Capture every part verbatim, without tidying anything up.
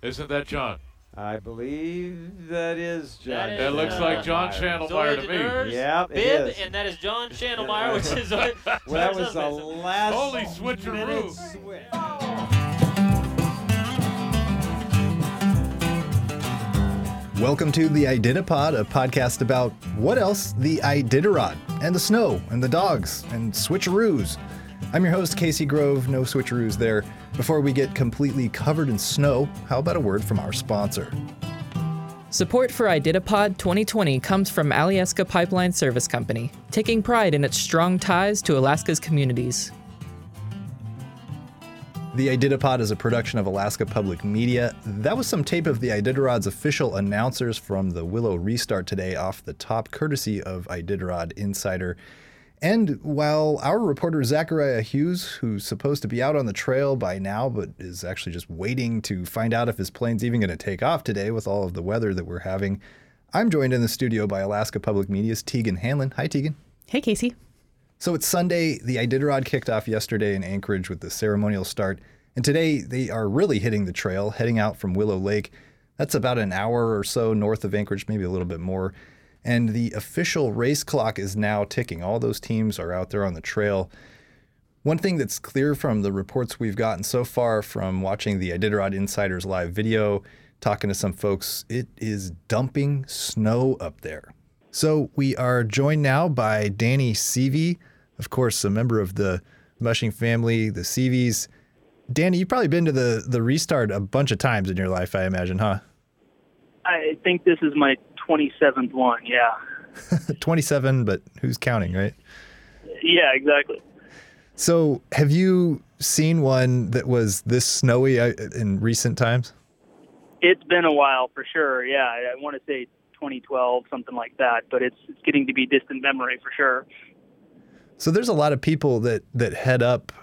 Isn't that John? I believe that is John. That, is, that looks uh, like John Schandelmeyer to me. Yep, it bib, is. and that is John Schandelmeyer, which is what. Well, that was the last Holy switcheroo. switch. Welcome to the Iditapod, a podcast about what else? The Iditarod, and the snow, and the dogs, and switcheroos. I'm your host, Casey Grove, no switcheroos there. Before we get completely covered in snow, how about a word from our sponsor? Support for Iditapod twenty twenty comes from Alyeska Pipeline Service Company, taking pride in its strong ties to Alaska's communities. The Iditapod is a production of Alaska Public Media. That was some tape of the Iditarod's official announcers from the Willow restart today off the top, courtesy of Iditarod Insider. And while our reporter Zachariah Hughes, who's supposed to be out on the trail by now, but is actually just waiting to find out if his plane's even going to take off today with all of the weather that we're having, I'm joined in the studio by Alaska Public Media's Tegan Hanlon. Hi, Tegan. Hey, Casey. So it's Sunday. The Iditarod kicked off yesterday in Anchorage with the ceremonial start. And today they are really hitting the trail, heading out from Willow Lake. That's about an hour or so north of Anchorage, maybe a little bit more. And the official race clock is now ticking. All those teams are out there on the trail. One thing that's clear from the reports we've gotten so far from watching the Iditarod Insiders live video, talking to some folks, it is dumping snow up there. So we are joined now by Danny Seavey, of course, a member of the mushing family, the Seaveys. Danny, you've probably been to the, the restart a bunch of times in your life, I imagine, huh? I think this is my twenty-seventh one, yeah. twenty-seven, but who's counting, right? Yeah, exactly. So have you seen one that was this snowy in recent times? It's been a while for sure, yeah. I want to say twenty twelve, something like that, but it's, it's getting to be distant memory for sure. So there's a lot of people that, that head up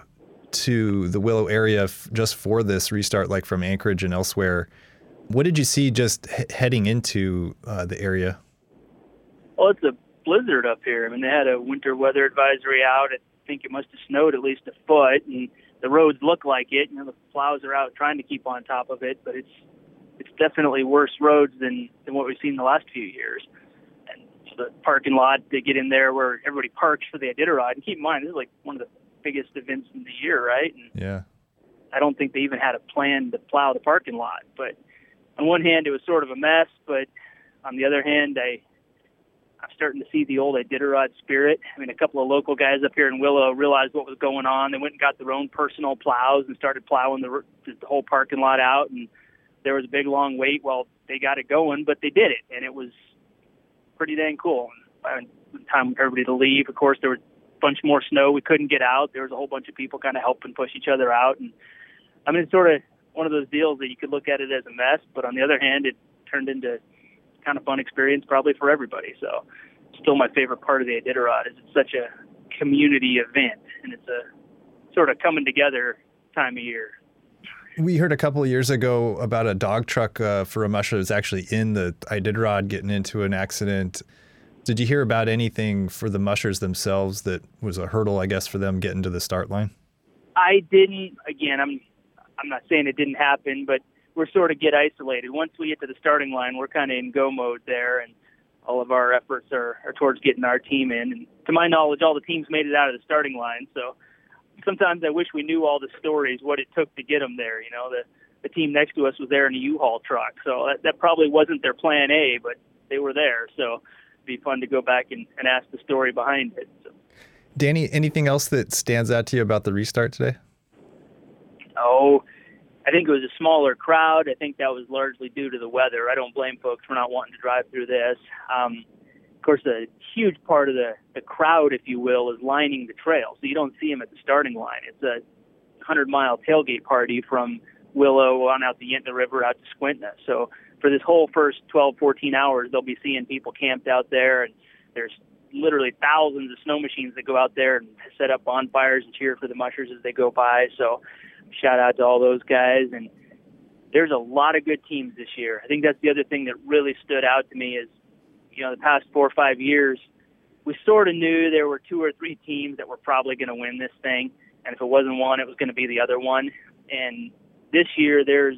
to the Willow area f- just for this restart, like from Anchorage and elsewhere. What did you see just he- heading into uh, the area? Well, it's a blizzard up here. I mean, they had a winter weather advisory out. I think it must have snowed at least a foot, and the roads look like it. You know, the plows are out trying to keep on top of it, but it's it's definitely worse roads than, than what we've seen the last few years. And so the parking lot, they get in there where everybody parks for the Iditarod. And keep in mind, this is like one of the biggest events in the year, right? And yeah. I don't think they even had a plan to plow the parking lot. But on one hand, it was sort of a mess, but on the other hand, I, I'm starting to see the old Iditarod spirit. I mean, a couple of local guys up here in Willow realized what was going on. They went and got their own personal plows and started plowing the, the whole parking lot out, and there was a big, long wait while they got it going, but they did it, and it was pretty dang cool. And by the time everybody to leave, of course, there was a bunch more snow. We couldn't get out. There was a whole bunch of people kind of helping push each other out. And I mean, it's sort of one of those deals that you could look at it as a mess, but on the other hand, it turned into kind of fun experience probably for everybody. So still my favorite part of the Iditarod is it's such a community event, and it's a sort of coming together time of year. We heard a couple of years ago about a dog truck uh, for a musher that was actually in the Iditarod getting into an accident. Did you hear about anything for the mushers themselves that was a hurdle, I guess, for them getting to the start line? I didn't. Again, I'm I'm not saying it didn't happen, but we're sort of get isolated. Once we get to the starting line, we're kind of in go mode there, and all of our efforts are, are towards getting our team in. And to my knowledge, all the teams made it out of the starting line, so sometimes I wish we knew all the stories, what it took to get them there. You know, the, the team next to us was there in a U-Haul truck, so that, that probably wasn't their plan A, but they were there. So it'd be fun to go back and, and ask the story behind it. So. Danny, anything else that stands out to you about the restart today? Oh, I think it was a smaller crowd. I think that was largely due to the weather. I don't blame folks for not wanting to drive through this. Um, Of course, a huge part of the, the crowd, if you will, is lining the trail. So you don't see them at the starting line. It's a hundred-mile tailgate party from Willow on out the Yentna River out to Squintna. So for this whole first twelve, fourteen hours, they'll be seeing people camped out there. And there's literally thousands of snow machines that go out there and set up bonfires and cheer for the mushers as they go by. So shout out to all those guys. And there's a lot of good teams this year. I think that's the other thing that really stood out to me is, you know, the past four or five years, we sort of knew there were two or three teams that were probably going to win this thing. And if it wasn't one, it was going to be the other one. And this year, there's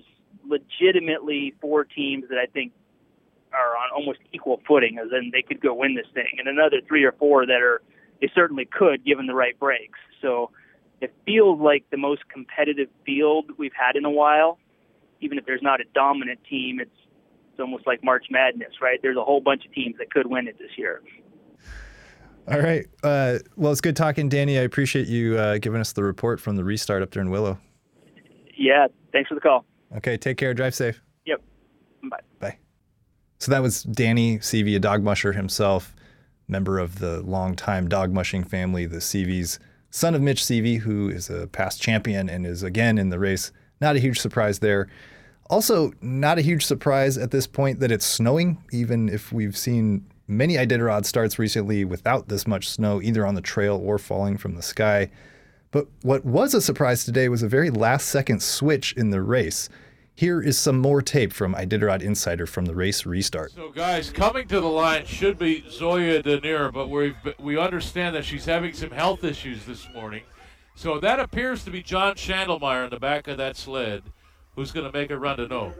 legitimately four teams that I think are on almost equal footing, as in they could go win this thing, and another three or four that are they certainly could given the right breaks. So it feels like the most competitive field we've had in a while. Even if there's not a dominant team, it's it's almost like March Madness, right? There's a whole bunch of teams that could win it this year. All right. Uh, well, it's good talking, Danny. I appreciate you uh, giving us the report from the restart up there in Willow. Yeah, thanks for the call. Okay, take care. Drive safe. Yep. Bye. Bye. So that was Danny Seavey, a dog musher himself, member of the longtime dog mushing family, the Seaveys, son of Mitch Seavey, who is a past champion and is again in the race. Not a huge surprise there. Also, not a huge surprise at this point that it's snowing, even if we've seen many Iditarod starts recently without this much snow, either on the trail or falling from the sky. But what was a surprise today was a very last-second switch in the race. Here is some more tape from Iditarod Insider from the race restart. So, guys, coming to the line should be Zoya Denier, but we we understand that she's having some health issues this morning. So that appears to be John Schandelmeyer in the back of that sled, who's going to make a run to no.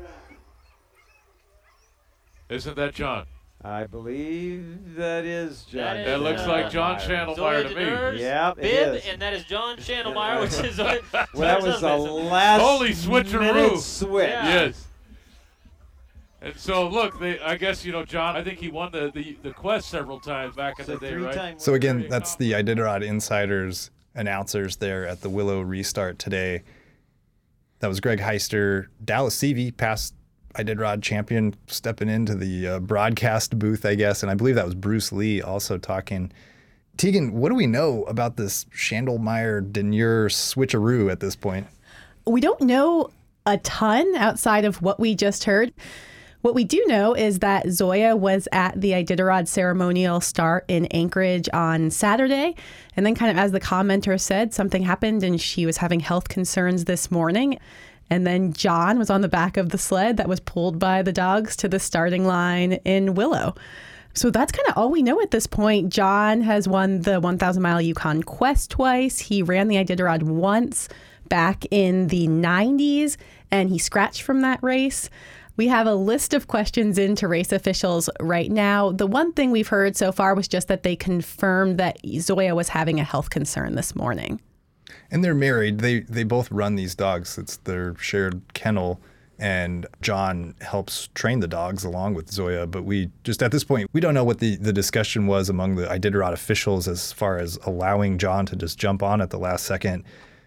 Isn't that John? I believe that is John. That is, That looks uh, like John Schandelmeyer to me. Zoya Yep, it bib, is. and that is John Schandelmeyer, which is Zoya. Well, that was the last Holy switcheroo. minute switch. Yeah. Yes. And so, look, they, I guess, you know, John, I think he won the, the, the Quest several times back in So the day, right? three-time So again, winner. that's the Iditarod Insiders announcers there at the Willow restart today. That was Greg Heister, Dallas Seavey, past Iditarod champion, stepping into the uh, broadcast booth, I guess. And I believe that was Bruce Lee also talking. Tegan, what do we know about this Schandelmeyer-Denier switcheroo at this point? We don't know a ton outside of what we just heard. What we do know is that Zoya was at the Iditarod ceremonial start in Anchorage on Saturday. And then kind of as the commenter said, something happened and she was having health concerns this morning. And then John was on the back of the sled that was pulled by the dogs to the starting line in Willow. So that's kind of all we know at this point. John has won the one thousand mile Yukon Quest twice. He ran the Iditarod once back in the nineties, and he scratched from that race. We have a list of questions in to race officials right now. The one thing we've heard so far was just that they confirmed that Zoya was having a health concern this morning. And they're married. They they both run these dogs. It's their shared kennel. And John helps train the dogs along with Zoya. But we just at this point, we don't know what the, the discussion was among the Iditarod officials as far as allowing John to just jump on at the last second.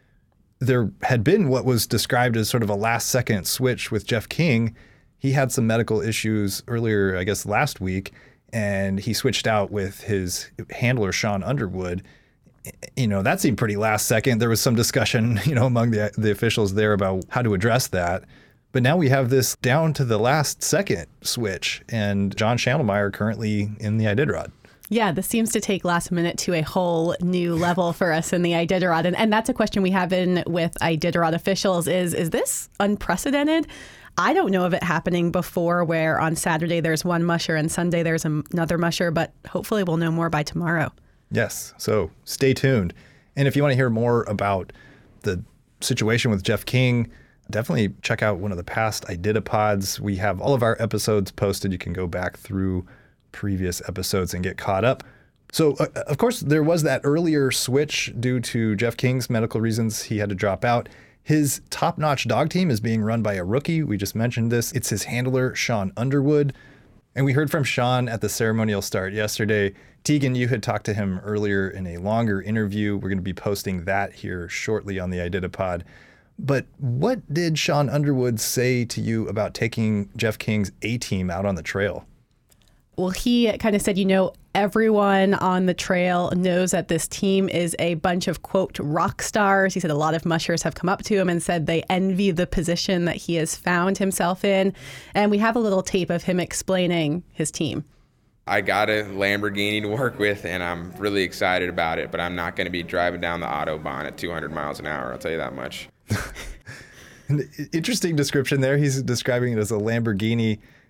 There had been what was described as sort of a last second switch with Jeff King. He had some medical issues earlier, I guess, last week, and he switched out with his handler, Sean Underwood. You know, that seemed pretty last second. There was some discussion, you know, among the the officials there about how to address that. But now we have this down to the last second switch, and John Schandelmeyer currently in the Iditarod. Yeah, this seems to take last minute to a whole new level for us in the Iditarod. And, and that's a question we have in with Iditarod officials is, is this unprecedented? I don't know of it happening before where on Saturday there's one musher and Sunday there's another musher, but hopefully we'll know more by tomorrow. Yes, so stay tuned. And if you want to hear more about the situation with Jeff King, definitely check out one of the past Iditapods. We have all of our episodes posted. You can go back through previous episodes and get caught up. So, uh, of course, there was that earlier switch due to Jeff King's medical reasons. He had to drop out. His top-notch dog team is being run by a rookie. We just mentioned this. It's his handler, Sean Underwood. And we heard from Sean at the ceremonial start yesterday. Tegan, you had talked to him earlier in a longer interview. We're going to be posting that here shortly on the Iditapod. But what did Sean Underwood say to you about taking Jeff King's A-team out on the trail? Well, he kind of said, you know, everyone on the trail knows that this team is a bunch of, quote, rock stars. He said a lot of mushers have come up to him and said they envy the position that he has found himself in. And we have a little tape of him explaining his team. I got a Lamborghini to work with, and I'm really excited about it, but I'm not going to be driving down the Autobahn at two hundred miles an hour, I'll tell you that much. Interesting description there. He's describing it as a Lamborghini.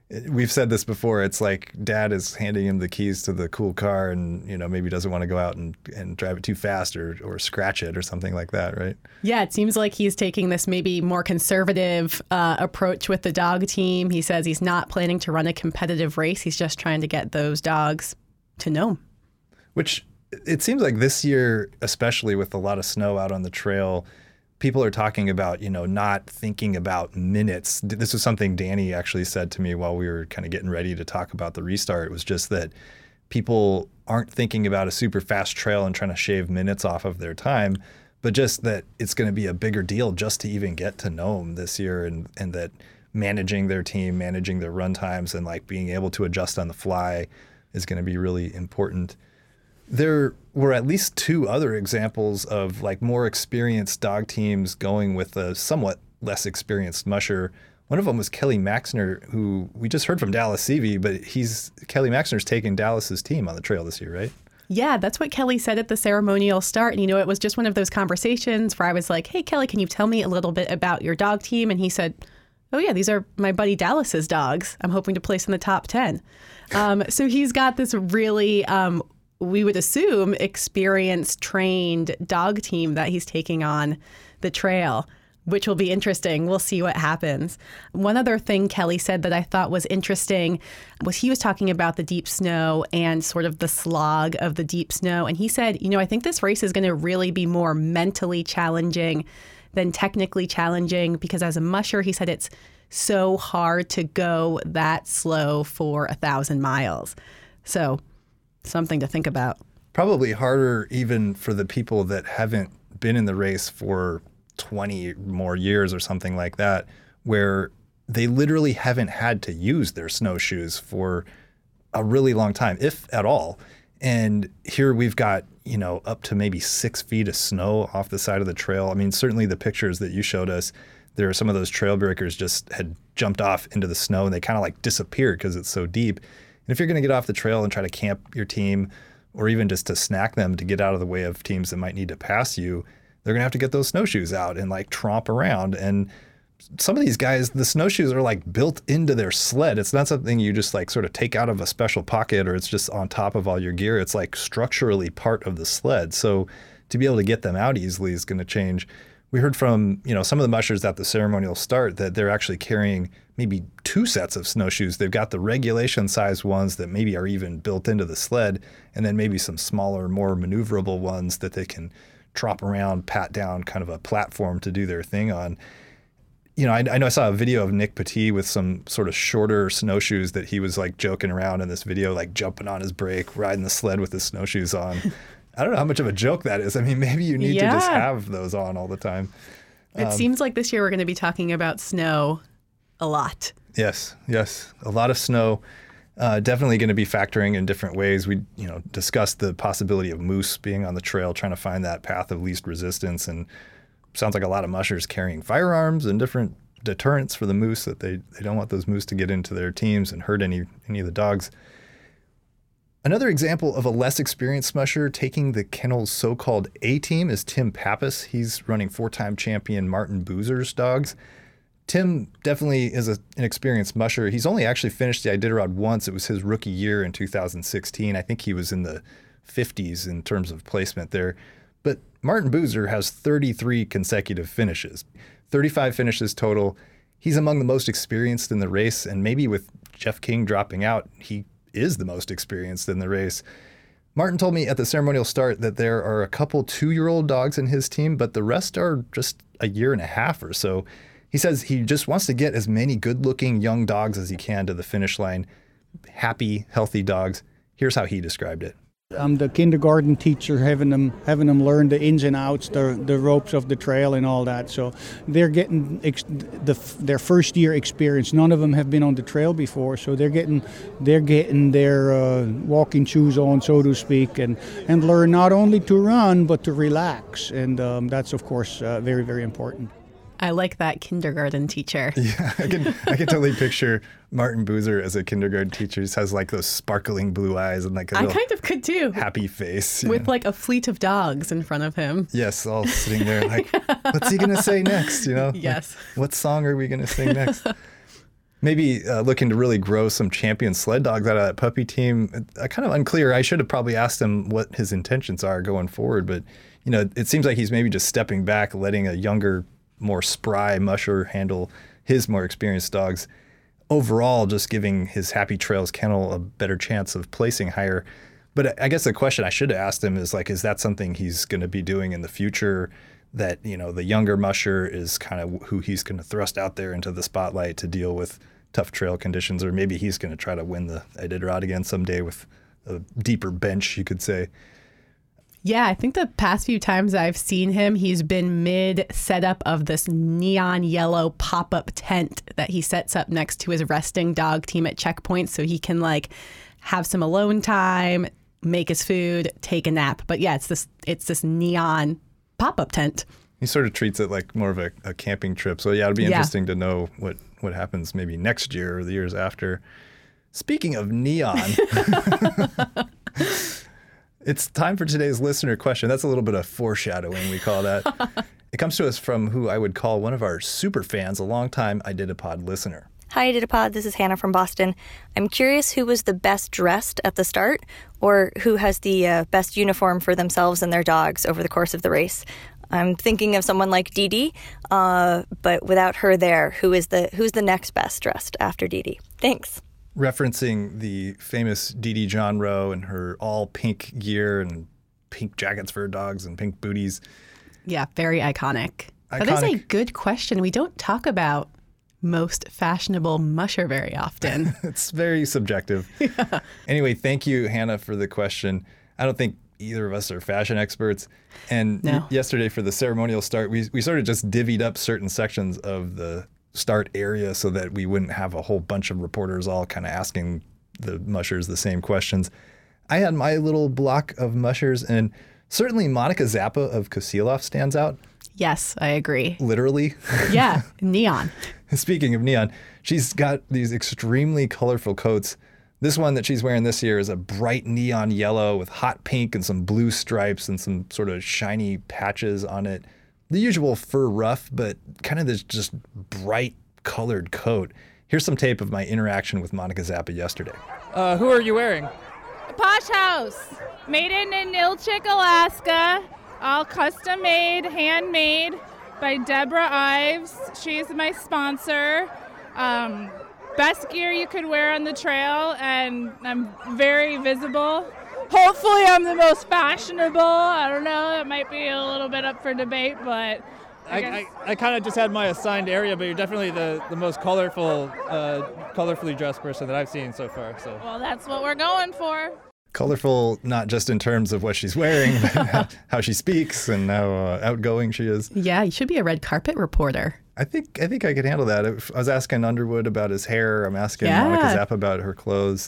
we've said this before. It's like dad is handing him the keys to the cool car and, you know, maybe doesn't want to go out and, and drive it too fast or, or scratch it or something like that, right? Yeah, it seems like he's taking this maybe more conservative uh, approach with the dog team. He says he's not planning to run a competitive race. He's just trying to get those dogs to Nome. Which it seems like this year, especially with a lot of snow out on the trail, people are talking about, you know, not thinking about minutes. This was something Danny actually said to me while we were kind of getting ready to talk about the restart. It was just that people aren't thinking about a super fast trail and trying to shave minutes off of their time, but just that it's going to be a bigger deal just to even get to Nome this year, and, and that managing their team, managing their run times, and like being able to adjust on the fly is going to be really important. There were at least two other examples of like more experienced dog teams going with a somewhat less experienced musher. One of them was Kelly Maxner, who we just heard from Dallas Seavey, but he's Kelly Maxner's taking Dallas's team on the trail this year, right? Yeah, that's what Kelly said at the ceremonial start. And, you know, it was just one of those conversations where I was like, hey, Kelly, can you tell me a little bit about your dog team? And he said, oh, yeah, these are my buddy Dallas's dogs. I'm hoping to place in the top ten. Um, so he's got this really, um, we would assume, experienced, trained dog team that he's taking on the trail, which will be interesting. We'll see what happens. One other thing Kelly said that I thought was interesting was he was talking about the deep snow and sort of the slog of the deep snow. And he said, you know, I think this race is going to really be more mentally challenging than technically challenging, because as a musher, he said it's so hard to go that slow for a thousand miles. So something to think about. Probably harder even for the people that haven't been in the race for twenty more years or something like that, where they literally haven't had to use their snowshoes for a really long time, if at all. And here we've got, you know, up to maybe six feet of snow off the side of the trail. I mean, certainly the pictures that you showed us, there are some of those trail breakers just had jumped off into the snow and they kind of like disappeared because it's so deep. And if you're going to get off the trail and try to camp your team, or even just to snack them to get out of the way of teams that might need to pass you, they're going to have to get those snowshoes out and like tromp around. And some of these guys, the snowshoes are like built into their sled. It's not something you just like sort of take out of a special pocket or it's just on top of all your gear. It's like structurally part of the sled. So to be able to get them out easily is going to change. We heard from, you know, some of the mushers at the ceremonial start that they're actually carrying maybe two sets of snowshoes. They've got the regulation size ones that maybe are even built into the sled, and then maybe some smaller, more maneuverable ones that they can trop around, pat down, kind of a platform to do their thing on. You know, I, I know I saw a video of Nick Petit with some sort of shorter snowshoes that he was like joking around in this video, like jumping on his brake, riding the sled with his snowshoes on. I don't know how much of a joke that is. I mean, maybe you need yeah. to just have those on all the time. It um, seems like this year we're going to be talking about snow a lot. Yes, yes. A lot of snow. Uh, definitely going to be factoring in different ways. We, you know, discussed the possibility of moose being on the trail, trying to find that path of least resistance. And sounds like a lot of mushers carrying firearms and different deterrents for the moose, that they, they don't want those moose to get into their teams and hurt any any of the dogs. Another example of a less experienced musher taking the kennel's so-called A-team is Tim Pappas. He's running four-time champion Martin Boozer's dogs. Tim definitely is a, an experienced musher. He's only actually finished the Iditarod once. It was his rookie year in two thousand sixteen. I think he was in the fifties in terms of placement there. But Martin Boozer has thirty-three consecutive finishes, thirty-five finishes total. He's among the most experienced in the race, and maybe with Jeff King dropping out, he is the most experienced in the race. Martin told me at the ceremonial start that there are a couple two-year-old dogs in his team, but the rest are just a year and a half or so. He says he just wants to get as many good-looking young dogs as he can to the finish line. Happy, healthy dogs. Here's how he described it. I'm the kindergarten teacher, having them having them learn the ins and outs, the the ropes of the trail and all that. So they're getting ex- the their first year experience. None of them have been on the trail before, so they're getting they're getting their uh, walking shoes on, so to speak, and and learn not only to run but to relax. And um, that's of course uh, very very important. I like that kindergarten teacher. Yeah, I can I can totally picture Martin Boozer as a kindergarten teacher. He has like those sparkling blue eyes and like a I little kind of could too. happy face. With know? like a fleet of dogs in front of him. Yes, all sitting there like, what's he going to say next, you know? Yes. Like, what song are we going to sing next? maybe uh, looking to really grow some champion sled dogs out of that puppy team. Uh, kind of unclear. I should have probably asked him what his intentions are going forward, but you know, it seems like he's maybe just stepping back, letting a younger, more spry musher handle his more experienced dogs. Overall, just giving his Happy Trails kennel a better chance of placing higher. But I guess the question I should have asked him is like, is that something he's going to be doing in the future? That, you know, the younger musher is kind of who he's going to thrust out there into the spotlight to deal with tough trail conditions, or maybe he's going to try to win the Iditarod again someday with a deeper bench, you could say. Yeah, I think the past few times I've seen him, he's been mid setup of this neon yellow pop-up tent that he sets up next to his resting dog team at checkpoints so he can like have some alone time, make his food, take a nap. But yeah, it's this it's this neon pop-up tent. He sort of treats it like more of a, a camping trip. So yeah, it'd be interesting yeah. to know what, what happens maybe next year or the years after. Speaking of neon, it's time for today's listener question. That's a little bit of foreshadowing, we call that. It comes to us from who I would call one of our super fans, a longtime Iditapod listener. Hi, Iditapod. This is Hannah from Boston. I'm curious who was the best dressed at the start, or who has the uh, best uniform for themselves and their dogs over the course of the race. I'm thinking of someone like Dee Dee, uh, but without her there, who is the who's the next best dressed after Dee Dee? Thanks. Referencing the famous Dee Dee John Rowe and her all pink gear and pink jackets for her dogs and pink booties. Yeah, very iconic. iconic. That is a good question. We don't talk about most fashionable musher very often. It's very subjective. Yeah. Anyway, thank you, Hannah, for the question. I don't think either of us are fashion experts. And no. y- yesterday for the ceremonial start, we we sort of just divvied up certain sections of the start area so that we wouldn't have a whole bunch of reporters all kind of asking the mushers the same questions. I had my little block of mushers, and certainly Monica Zappa of Kosilov stands out. Yes, I agree. Literally. Yeah, neon. Speaking of neon, she's got these extremely colorful coats. This one that she's wearing this year is a bright neon yellow with hot pink and some blue stripes and some sort of shiny patches on it. The usual fur ruff, but kind of this just bright colored coat. Here's some tape of my interaction with Monica Zappa yesterday. Uh, who are you wearing? Posh House, made in Inilchik, Alaska, all custom made, handmade by Deborah Ives. She's my sponsor. Um, best gear you could wear on the trail, and I'm very visible. Hopefully I'm the most fashionable. I don't know, it might be a little bit up for debate, but I, I, guess. I, I kind of just had my assigned area, but you're definitely the, the most colorful, uh, colorfully dressed person that I've seen so far. So. Well, that's what we're going for. Colorful, not just in terms of what she's wearing, but how, how she speaks and how uh, outgoing she is. Yeah, you should be a red carpet reporter. I think I think I could handle that. I was asking Underwood about his hair. I'm asking yeah. Monica Zappa about her clothes.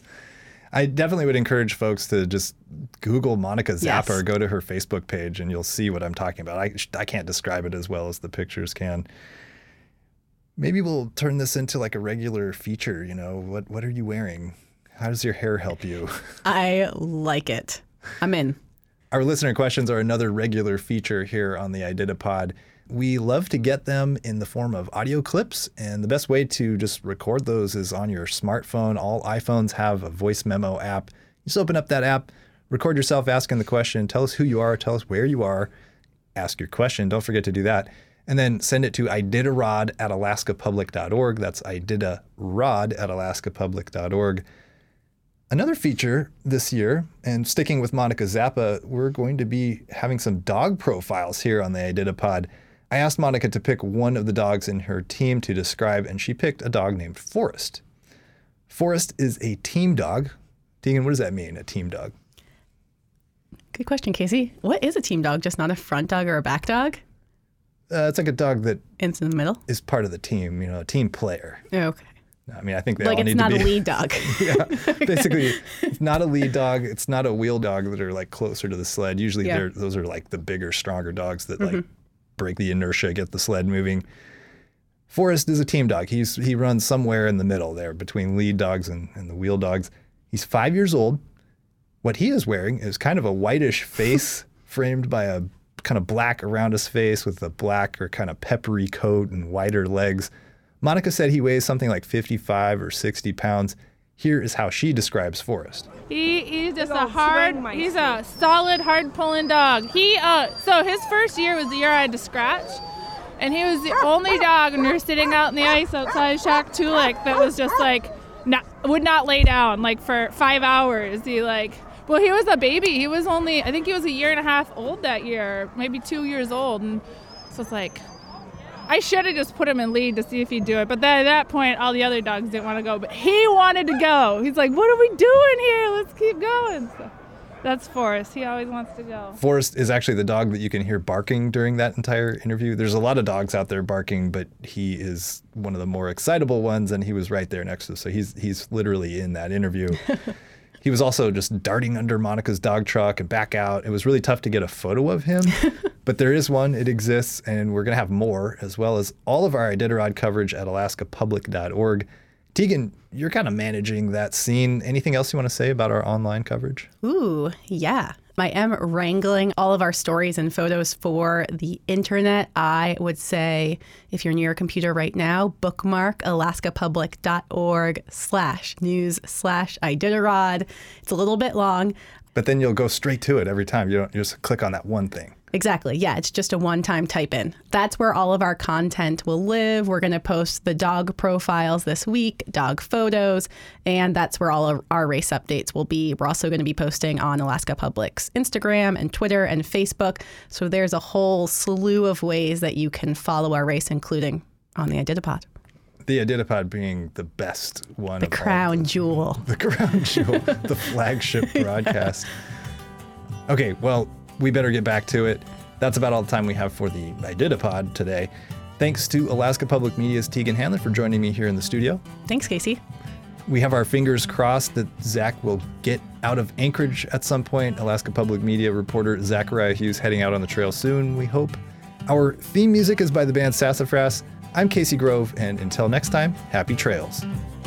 I definitely would encourage folks to just Google Monica Zappa yes. or go to her Facebook page and you'll see what I'm talking about. I, I can't describe it as well as the pictures can. Maybe we'll turn this into like a regular feature. You know, what what are you wearing? How does your hair help you? I like it. I'm in. Our listener questions are another regular feature here on the Iditapod. We love to get them in the form of audio clips, and the best way to just record those is on your smartphone. All iPhones have a voice memo app. You just open up that app, record yourself asking the question, tell us who you are, tell us where you are, ask your question. Don't forget to do that. And then send it to iditarod at alaska public dot org. That's iditarod at alaska public dot org. Another feature this year, and sticking with Monica Zappa, we're going to be having some dog profiles here on the Iditapod. I asked Monica to pick one of the dogs in her team to describe, and she picked a dog named Forrest. Forrest is a team dog. Deegan, what does that mean, a team dog? Good question, Casey. What is a team dog? Just not a front dog or a back dog? Uh, it's like a dog that it's in the middle is part of the team, you know, a team player. Okay. I mean, I think they like all it's need not to be. a lead dog. Yeah, basically, it's not a lead dog. It's not a wheel dog that are like closer to the sled. Usually, Yeah. they're those are like the bigger, stronger dogs that Mhm. like break the inertia, get the sled moving. Forrest is a team dog. He's he runs somewhere in the middle there between lead dogs and, and the wheel dogs. He's five years old. What he is wearing is kind of a whitish face framed by a kind of black around his face with a black or kind of peppery coat and wider legs. Monica said he weighs something like fifty-five or sixty pounds. Here is how she describes Forrest. He, he's just a hard, he's a solid, hard pulling dog. He, uh, so his first year was the year I had to scratch. And he was the only dog when we were sitting out in the ice outside Shack Tulik that was just like, not, would not lay down like for five hours. He like, well, he was a baby. He was only, I think he was a year and a half old that year, maybe two years old. And so it's like, I should have just put him in lead to see if he'd do it. But then at that point, all the other dogs didn't want to go. But he wanted to go. He's like, what are we doing here? Let's keep going. So that's Forrest. He always wants to go. Forrest is actually the dog that you can hear barking during that entire interview. There's a lot of dogs out there barking, but he is one of the more excitable ones, and he was right there next to us. So he's he's literally in that interview. He was also just darting under Monica's dog truck and back out. It was really tough to get a photo of him, but there is one. It exists, and we're going to have more, as well as all of our Iditarod coverage at alaska public dot org. Tegan, you're kind of managing that scene. Anything else you want to say about our online coverage? Ooh, yeah. I am wrangling all of our stories and photos for the internet. I would say if you're near a computer right now, bookmark alaska public dot org slash news slash Iditarod. It's a little bit long. But then you'll go straight to it every time. You don't you just click on that one thing. Exactly. Yeah, it's just a one-time type in. That's where all of our content will live. We're going to post the dog profiles this week, dog photos, and that's where all of our race updates will be. We're also going to be posting on Alaska Public's Instagram and Twitter and Facebook. So there's a whole slew of ways that you can follow our race, including on the Iditapod. The Iditapod being the best one. The of crown all the, jewel. The crown jewel, the flagship broadcast. Okay, well, we better get back to it. That's about all the time we have for the Iditapod today. Thanks to Alaska Public Media's Tegan Hanlon for joining me here in the studio. Thanks, Casey. We have our fingers crossed that Zach will get out of Anchorage at some point. Alaska Public Media reporter Zachariah Hughes heading out on the trail soon, we hope. Our theme music is by the band Sassafras. I'm Casey Grove, and until next time, happy trails.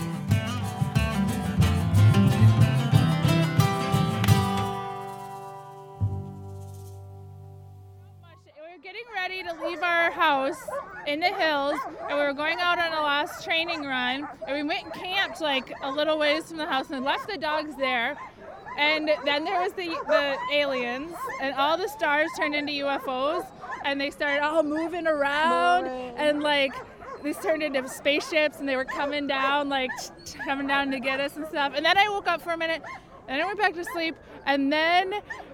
Leave our house in the hills, and we were going out on a last training run, and we went and camped like a little ways from the house and left the dogs there. And then there was the the aliens, and all the stars turned into U F Os, and they started all moving around, and like these turned into spaceships, and they were coming down, like coming down to get us and stuff. And then I woke up for a minute, and I went back to sleep, and then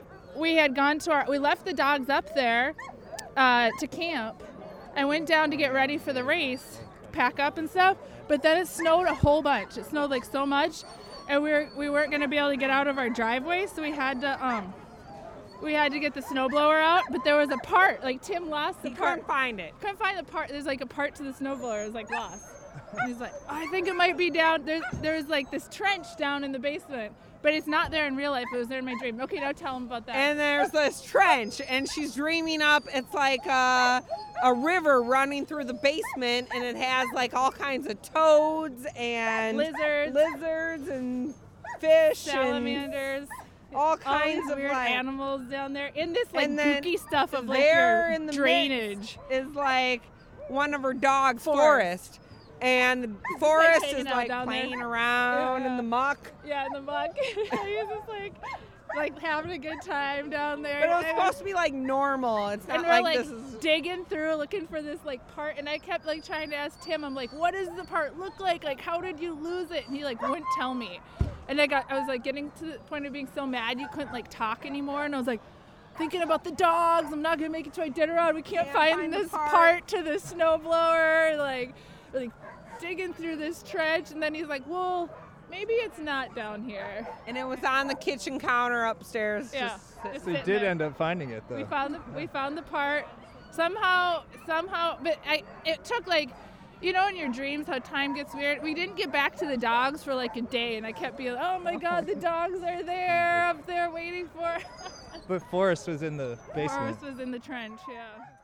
we had gone to our, we left the dogs up there Uh, to camp. I went down to get ready for the race, pack up and stuff, but then it snowed a whole bunch. It snowed like so much, and we were we weren't gonna be able to get out of our driveway, so we had to um we had to get the snowblower out. But there was a part, like Tim lost the he part. Couldn't find it. Couldn't find the part. There's like a part to the snowblower. It was like lost. And he's like, oh, I think it might be down. There's there's like this trench down in the basement. But it's not there in real life. It was there in my dream. Okay, now tell him about that. And there's this trench, and she's dreaming up. It's like a, a river running through the basement, and it has like all kinds of toads and lizards, lizards and fish, salamanders, and all kinds all of weird like, animals down there. In this like and then gooky stuff of like there your in the drainage is like one of her dogs, Forrest. Forrest. And Forrest like is like playing there. around yeah. in the muck. Yeah, in the muck. He's just like, like having a good time down there. But it was and supposed to be like normal. It's not and like, we're like this is digging through looking for this like part, and I kept like trying to ask Tim. I'm like, what does the part look like? Like, how did you lose it? And he like wouldn't tell me. And I got, I was like getting to the point of being so mad you couldn't like talk anymore. And I was like, thinking about the dogs. I'm not gonna make it to Iditarod. We can't, can't find, find this part. part to the snowblower. Like, like. digging through this trench, and then he's like, well, maybe it's not down here. And it was on the kitchen counter upstairs. Yeah. So you did there. end up finding it, though. We found the we found the part. Somehow, somehow, but I it took like, you know, in your dreams how time gets weird. We didn't get back to the dogs for like a day, and I kept being, oh my God, the dogs are there up there waiting for. But Forrest was in the basement. Forrest was in the trench, yeah.